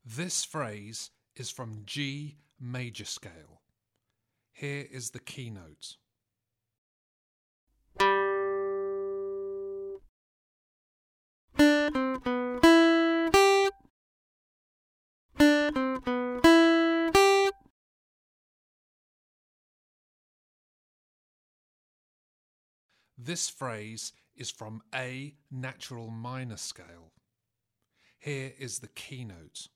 This phrase is from G major scale. Here is the keynote. This phrase is from A natural minor scale. Here is the keynote.